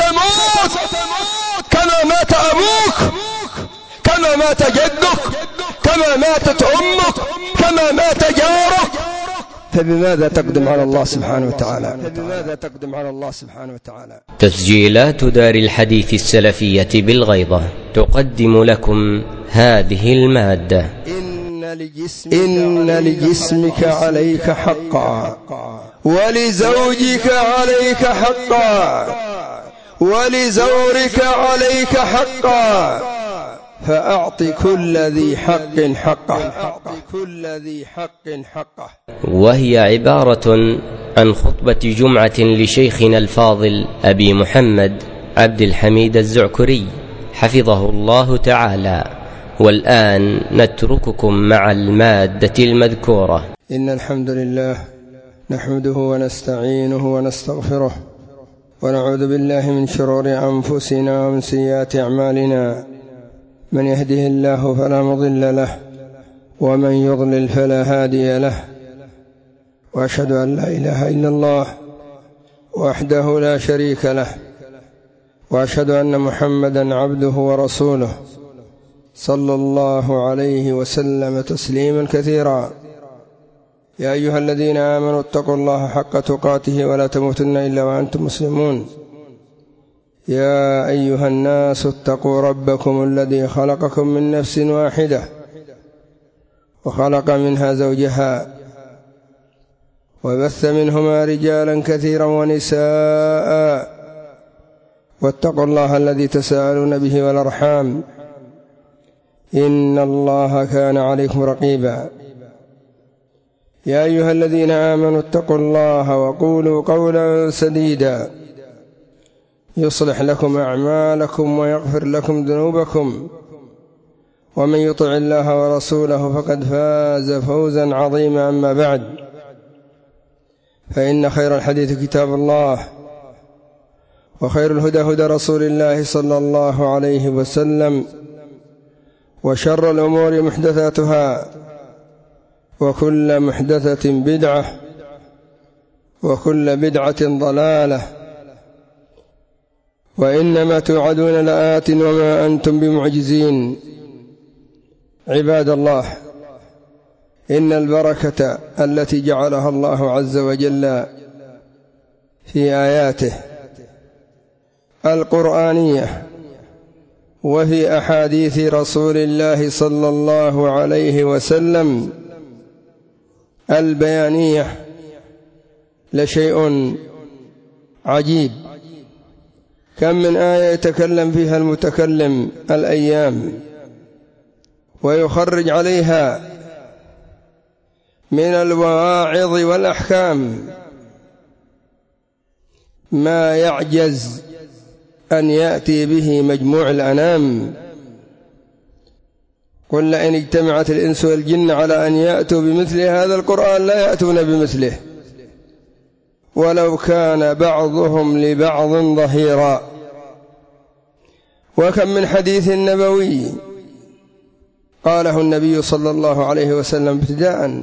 ستموت كما مات أبوك، كما مات جدك، كما ماتت أمك، كما مات جارك. فبماذا تقدم على الله سبحانه وتعالى؟ تسجيلات دار الحديث السلفية بالغيضة تقدم لكم هذه المادة. إن لجسمك عليك حقا، ولزوجك عليك حقا، ولزورك عليك حقا، فأعط كل ذي حق حقه. وهي عبارة عن خطبة جمعة لشيخنا الفاضل أبي محمد عبد الحميد الزعكري حفظه الله تعالى. والآن نترككم مع المادة المذكورة. إن الحمد لله نحمده ونستعينه ونستغفره، ونعوذ بالله من شرور أنفسنا ومن سيئات أعمالنا. من يهده الله فلا مضل له، ومن يضلل فلا هادي له. وأشهد أن لا إله إلا الله وحده لا شريك له، وأشهد أن محمدا عبده ورسوله صلى الله عليه وسلم تسليما كثيرا. يا أيها الذين آمنوا اتقوا الله حق تقاته ولا تموتن إلا وأنتم مسلمون. يا أيها الناس اتقوا ربكم الذي خلقكم من نفس واحدة، وخلق منها زوجها، وبث منهما رجالا كثيرا ونساء، واتقوا الله الذي تساءلون به والأرحام، إن الله كان عليكم رقيبا. يا أيها الذين آمنوا اتقوا الله وقولوا قولا سديدا يصلح لكم أعمالكم ويغفر لكم ذنوبكم، ومن يطع الله ورسوله فقد فاز فوزا عظيما. أما بعد، فإن خير الحديث كتاب الله، وخير الهدى هدى رسول الله صلى الله عليه وسلم، وشر الأمور محدثاتها، وكل محدثة بدعة، وكل بدعة ضلالة، وإنما توعدون لآت وما أنتم بمعجزين. عباد الله، إن البركة التي جعلها الله عز وجل في آياته القرآنية وفي أحاديث رسول الله صلى الله عليه وسلم البيانية لشيء عجيب. كم من آية يتكلم فيها المتكلم الأيام ويخرج عليها من الواعظ والأحكام ما يعجز أن يأتي به مجموع الأنام. قل لئن اجتمعت الإنس والجن على أن يأتوا بمثل هذا القرآن لا يأتون بمثله ولو كان بعضهم لبعض ظهيرا. وكم من حديث نبوي قاله النبي صلى الله عليه وسلم ابتداء،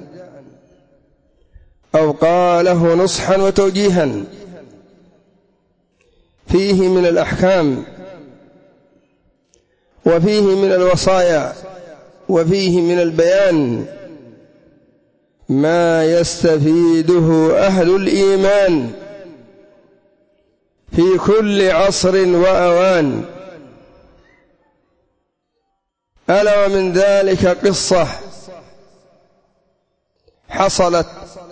أو قاله نصحا وتوجيها، فيه من الأحكام، وفيه من الوصايا، وفيه من البيان ما يستفيده أهل الإيمان في كل عصر وأوان. ألا ومن ذلك قصة حصلت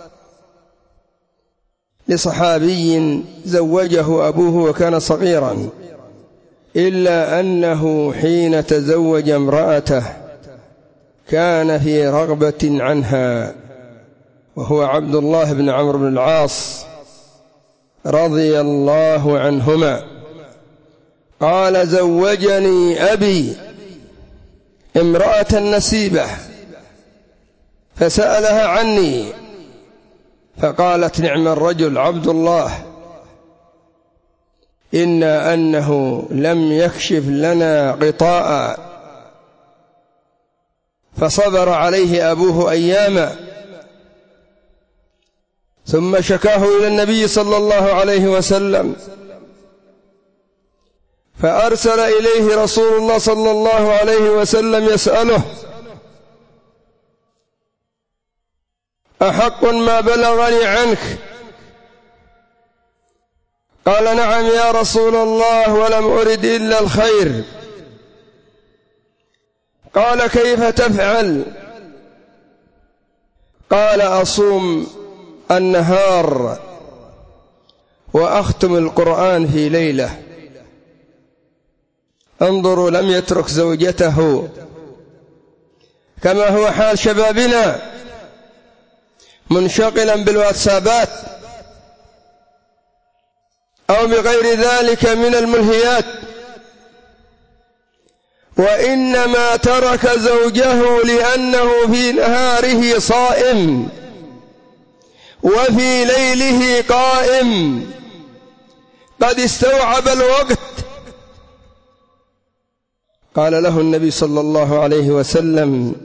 لصحابي زوجه أبوه وكان صغيرا، إلا أنه حين تزوج امرأته كان في رغبة عنها، وهو عبد الله بن عمرو بن العاص رضي الله عنهما. قال: زوجني أبي امرأة نسيبة فسألها عني، فقالت: نعم الرجل عبد الله، إنا أنه لم يكشف لنا غطاء. فصبر عليه أبوه أياما، ثم شكاه إلى النبي صلى الله عليه وسلم، فأرسل إليه رسول الله صلى الله عليه وسلم يسأله: أحق ما بلغني عنك؟ قال: نعم يا رسول الله، ولم أرد إلا الخير. قال: كيف تفعل؟ قال: أصوم النهار وأختم القرآن في ليلة. انظروا، لم يترك زوجته كما هو حال شبابنا منشغلا بالواتسابات أو بغير ذلك من الملهيات، وإنما ترك زوجه لأنه في نهاره صائم وفي ليله قائم، قد استوعب الوقت. قال له النبي صلى الله عليه وسلم: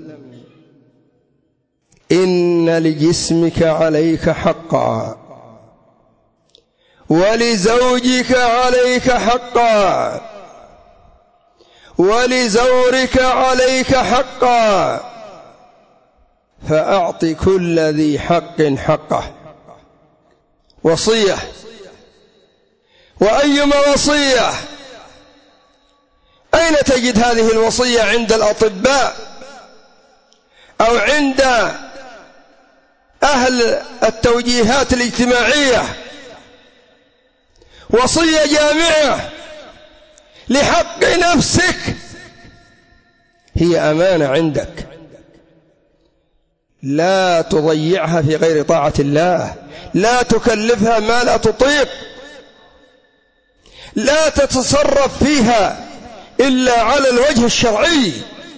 إن لجسمك عليك حقا، ولزوجك عليك حقا، ولزورك عليك حقا، فأعط كل ذي حق حقه. وصية، وأيما وصية! أين تجد هذه الوصية؟ عند الأطباء أو عند أهل التوجيهات الاجتماعية. وصية جامعة لحق نفسك، هي أمانة عندك، لا تضيعها في غير طاعة الله، لا تكلفها ما لا تطيق، لا تتصرف فيها إلا على الوجه الشرعي.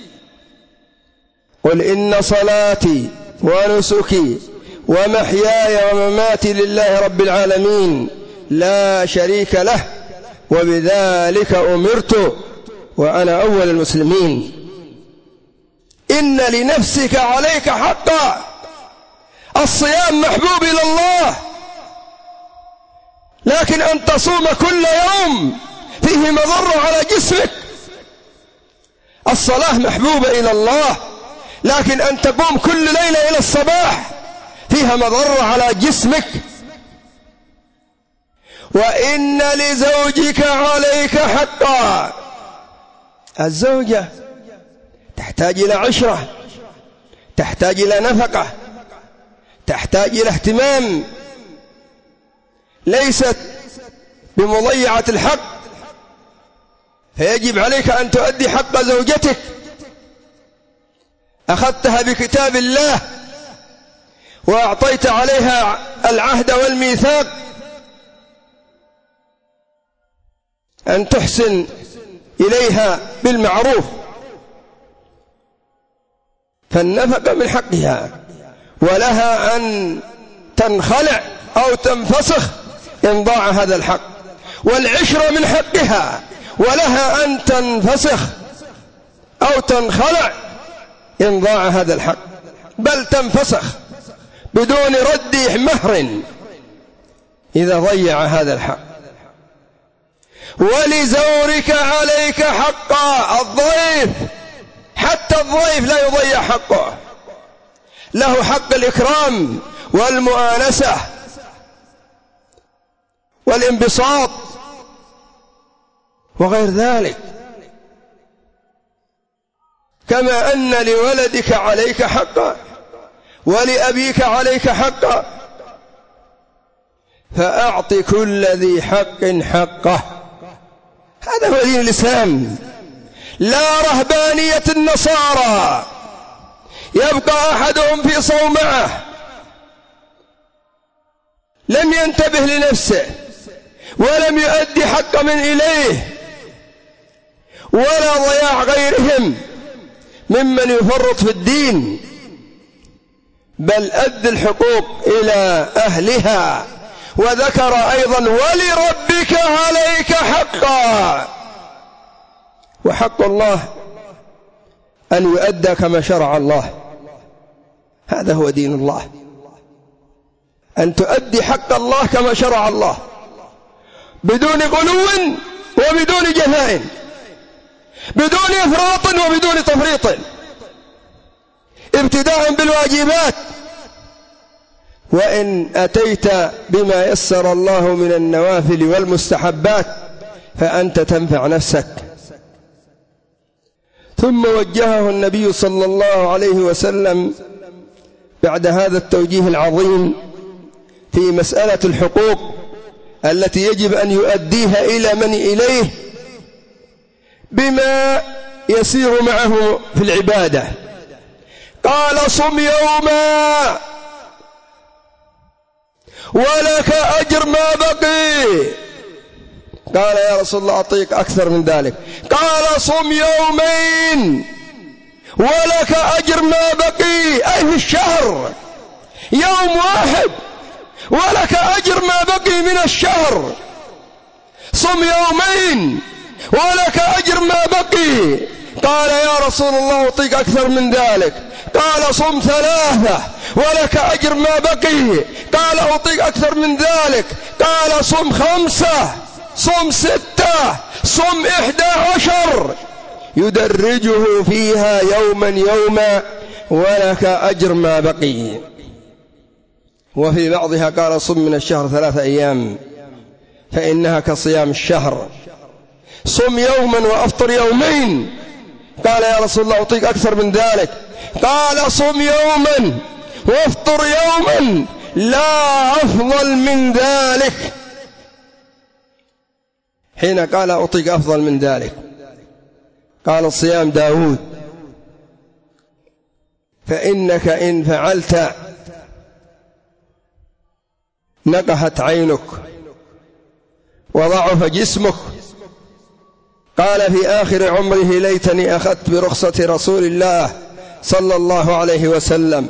قل إن صلاتي ونسكي ومحياي ومماتي لله رب العالمين لا شريك له وبذلك أمرت وأنا أول المسلمين. إن لنفسك عليك حقا. الصيام محبوب إلى الله، لكن أن تصوم كل يوم فيه مضرة على جسمك. الصلاة محبوبة إلى الله، لكن أن تقوم كل ليلة إلى الصباح فيها مضرة على جسمك. وإن لزوجك عليك حقا. الزوجة تحتاج إلى عشرة، تحتاج إلى نفقة، تحتاج إلى اهتمام، ليست بمضيعة الحق، فيجب عليك أن تؤدي حق زوجتك. أخذتها بكتاب الله وأعطيت عليها العهد والميثاق أن تحسن إليها بالمعروف، فالنفقة من حقها، ولها أن تنخلع أو تنفسخ إن ضاع هذا الحق. والعشرة من حقها، ولها أن تنفسخ أو تنخلع إن ضاع هذا الحق، بل تنفسخ بدون رد مهر إذا ضيع هذا الحق. ولزورك عليك حقا. الضيف، حتى الضيف لا يضيع حقه، له حق الإكرام والمؤانسة والانبساط وغير ذلك، كما أن لولدك عليك حقا ولأبيك عليك حقا. فأعط كل ذي حق حقه. هذا هو دين الإسلام، لا رهبانية النصارى يبقى أحدهم في صومعة لم ينتبه لنفسه ولم يؤدي حق من إليه، ولا ضياع غيرهم ممن يفرط في الدين، بل أد الحقوق إلى أهلها. وذكر أيضا: ولربك عليك حقا. وحق الله أن يؤدى كما شرع الله، هذا هو دين الله، أن تؤدي حق الله كما شرع الله بدون غلو وبدون جفاء، بدون إفراط وبدون تفريط، ابتداء بالواجبات، وإن أتيت بما يسر الله من النوافل والمستحبات فأنت تنفع نفسك. ثم وجهه النبي صلى الله عليه وسلم بعد هذا التوجيه العظيم في مسألة الحقوق التي يجب أن يؤديها إلى من إليه بما يسير معه في العبادة. قال: صم يوما ولك أجر ما بقي. قال: يا رسول الله أعطيك أكثر من ذلك. قال: صم يومين ولك أجر ما بقي، أي في الشهر يوم واحد ولك أجر ما بقي من الشهر. صم يومين ولك أجر ما بقي. قال: يا رسول الله أعطيك أكثر من ذلك. قال: صم 3 ولك أجر ما بقي. قال: أعطيك أكثر من ذلك. قال: صم 5، صم 6، صم 11، يدرجه فيها يوما يوما ولك أجر ما بقي. وفي بعضها قال: صم من الشهر 3 أيام فإنها كصيام الشهر. صم يوما وأفطر يومين. قال: يا رسول الله أعطيك أكثر من ذلك. قال: صم يوما وافطر يوما، لا أفضل من ذلك. حين قال: أعطيك أفضل من ذلك، قال: صيام داود، فإنك إن فعلت نقحت عينك وضعف جسمك. قال في آخر عمره: ليتني أخذت برخصة رسول الله صلى الله عليه وسلم.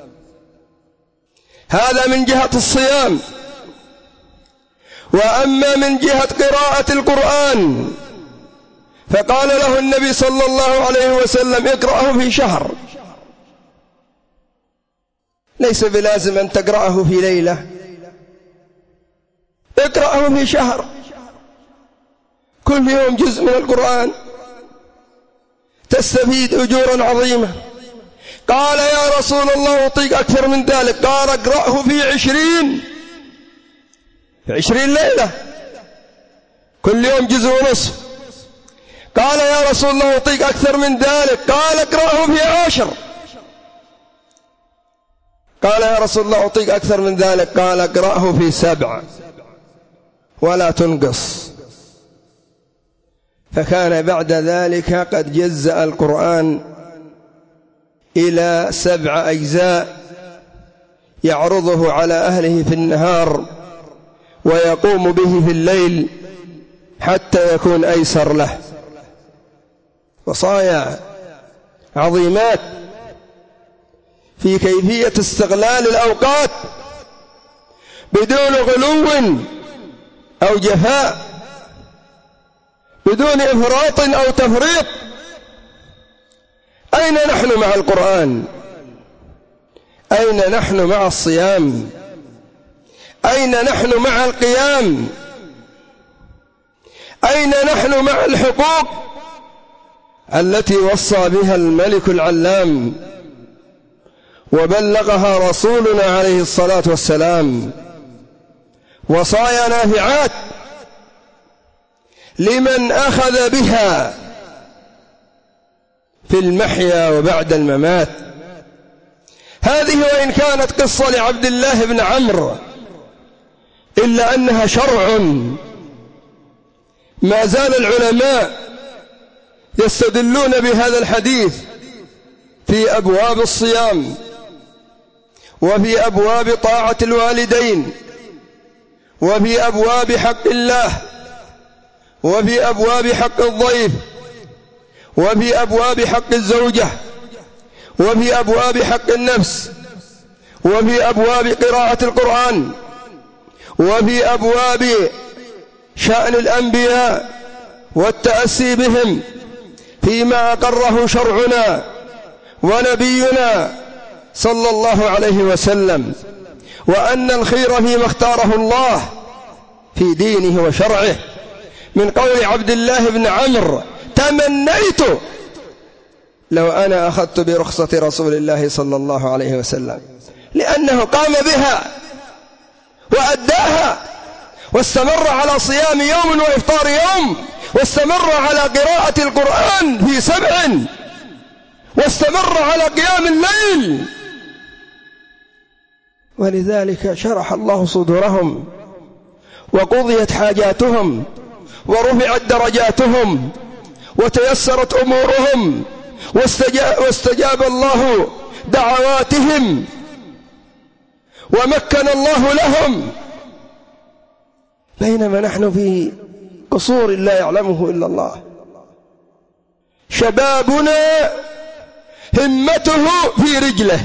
هذا من جهة الصيام. وأما من جهة قراءة القرآن فقال له النبي صلى الله عليه وسلم: اقرأه في شهر، ليس بلازم أن تقرأه في ليلة، اقرأه في شهر، كل يوم جزء من القرآن، تستفيد أجورا عظيمة. قال: يا رسول الله أعطيك أكثر من ذلك. قال: اقرأه في 20 ليلة، كل يوم جزء ونصف. قال: يا رسول الله أعطيك أكثر من ذلك. قال: اقرأه في 10. قال: يا رسول الله أعطيك أكثر من ذلك. قال: اقرأه في 7 ولا تنقص. فكان بعد ذلك قد جزأ القرآن إلى 7 أجزاء يعرضه على أهله في النهار ويقوم به في الليل حتى يكون أيسر له. وصايا عظيمات في كيفية استغلال الأوقات بدون غلو أو جفاء، بدون إفراط أو تفريط. أين نحن مع القرآن؟ أين نحن مع الصيام؟ أين نحن مع القيام؟ أين نحن مع الحقوق التي وصى بها الملك العلام وبلغها رسولنا عليه الصلاة والسلام؟ وصايا نافعات لمن أخذ بها في المحيا وبعد الممات. هذه وإن كانت قصة لعبد الله بن عمرو إلا أنها شرع. ما زال العلماء يستدلون بهذا الحديث في أبواب الصيام، وفي أبواب طاعة الوالدين، وفي أبواب حق الله، وفي أبواب حق الضيف، وفي أبواب حق الزوجة، وفي أبواب حق النفس، وفي أبواب قراءة القرآن، وفي أبواب شأن الأنبياء والتأسي بهم فيما أقره شرعنا ونبينا صلى الله عليه وسلم، وأن الخير فيما اختاره الله في دينه وشرعه، من قول عبد الله بن عمرو: تمنيت لو أنا أخذت برخصة رسول الله صلى الله عليه وسلم، لأنه قام بها وأداها، واستمر على صيام يوم وإفطار يوم، واستمر على قراءة القرآن في 7، واستمر على قيام الليل. ولذلك شرح الله صدورهم، وقضيت حاجاتهم، ورفعت درجاتهم، وتيسرت أمورهم، واستجاب الله دعواتهم، ومكن الله لهم، بينما نحن في قصور لا يعلمه إلا الله. شبابنا همته في رجله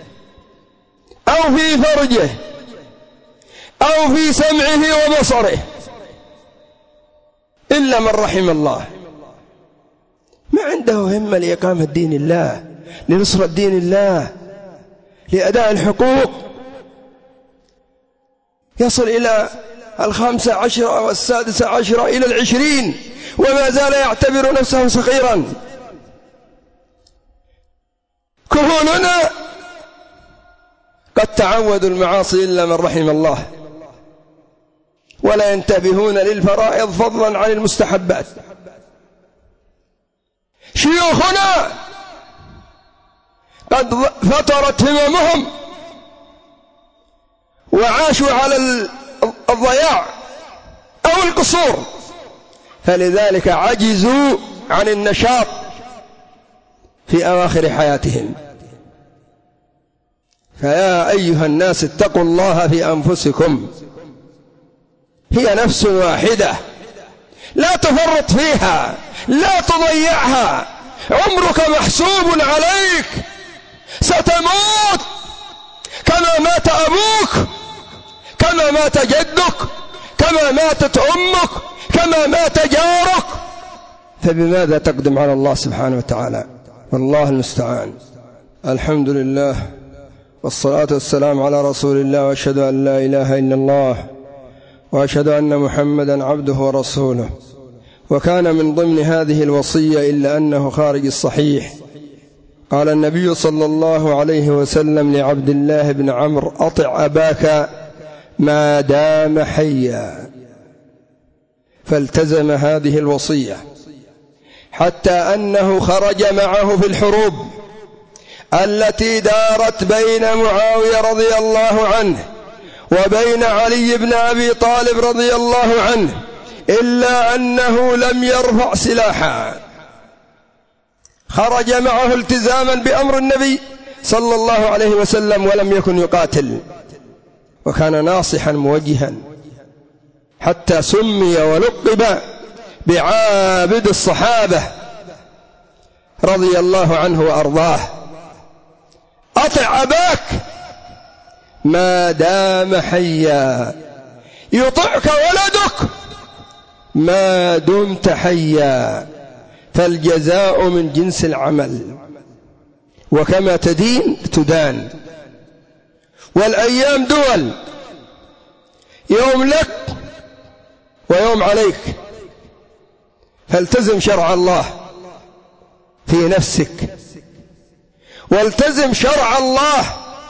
أو في فرجه أو في سمعه وبصره، إلا من رحم الله. ما عنده همة لإقامة دين الله، لنصرة دين الله، لأداء الحقوق. يصل إلى 15 و16 إلى 20 وما زال يعتبر نفسه صغيرا. كهولنا قد تعودوا المعاصي إلا من رحم الله، ولا ينتبهون للفرائض فضلا عن المستحبات. شيوخنا قد فطرت هممهم وعاشوا على الضياع أو القصور، فلذلك عجزوا عن النشاط في أواخر حياتهم. فيا أيها الناس اتقوا الله في أنفسكم، هي نفس واحدة، لا تفرط فيها، لا تضيعها، عمرك محسوب عليك، ستموت كما مات أبوك، كما مات جدك، كما ماتت أمك، كما مات جارك، فبماذا تقدم على الله سبحانه وتعالى؟ والله المستعان. الحمد لله، والصلاة والسلام على رسول الله، وأشهد أن لا إله إلا الله، وأشهد أن محمدا عبده ورسوله. وكان من ضمن هذه الوصية إلا أنه خارج الصحيح. قال النبي صلى الله عليه وسلم لعبد الله بن عمرو: أطع أباك ما دام حيا. فالتزم هذه الوصية، حتى أنه خرج معه في الحروب التي دارت بين معاوية رضي الله عنه وبين علي بن أبي طالب رضي الله عنه، إلا أنه لم يرفع سلاحا. خرج معه التزاما بأمر النبي صلى الله عليه وسلم، ولم يكن يقاتل، وكان ناصحا موجها، حتى سمي ولقب بعابد الصحابة رضي الله عنه وأرضاه. أطع أباك ما دام حيا، يطعك ولدك ما دمت حيا، فالجزاء من جنس العمل، وكما تدين تدان. والأيام دول، يوم لك ويوم عليك، فالتزم شرع الله في نفسك، والتزم شرع الله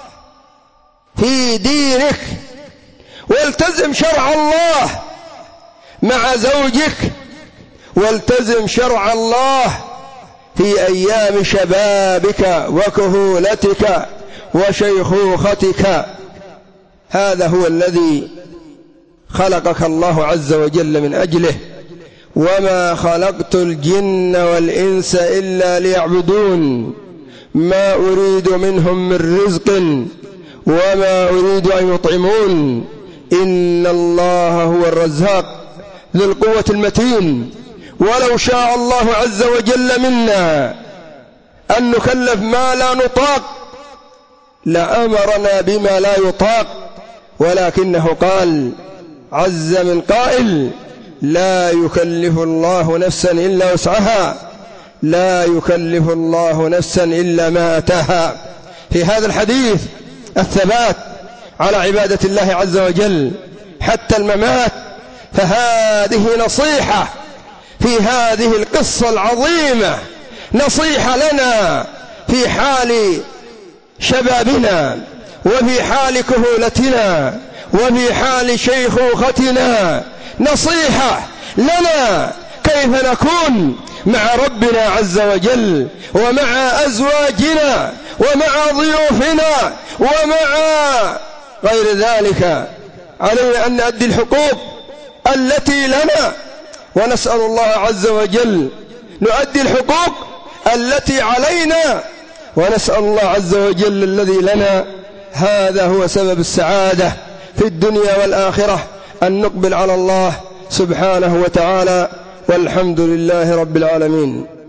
في دينك، والتزم شرع الله مع زوجك، والتزم شرع الله في أيام شبابك وكهولتك وشيخوختك. هذا هو الذي خلقك الله عز وجل من أجله. وما خلقت الجن والإنس إلا ليعبدون ما أريد منهم من رزق وما أريد أن يطعمون إن الله هو الرزاق ذو القوة المتين. ولو شاء الله عز وجل منا أن نكلف ما لا نطاق لأمرنا بما لا يطاق، ولكنه قال عز من قائل: لا يكلف الله نفسا إلا وسعها، لا يكلف الله نفسا إلا ما أتاها. في هذا الحديث الثبات على عبادة الله عز وجل حتى الممات، فهذه نصيحة في هذه القصة العظيمة، نصيحة لنا في حال شبابنا وفي حال كهولتنا وفي حال شيخوختنا، نصيحة لنا كيف نكون مع ربنا عز وجل ومع أزواجنا ومع ضيوفنا ومع غير ذلك. علينا أن نؤدي الحقوق التي لنا، ونسأل الله عز وجل نؤدي الحقوق التي علينا، ونسأل الله عز وجل الذي لنا. هذا هو سبب السعادة في الدنيا والآخرة، أن نقبل على الله سبحانه وتعالى، والحمد لله رب العالمين.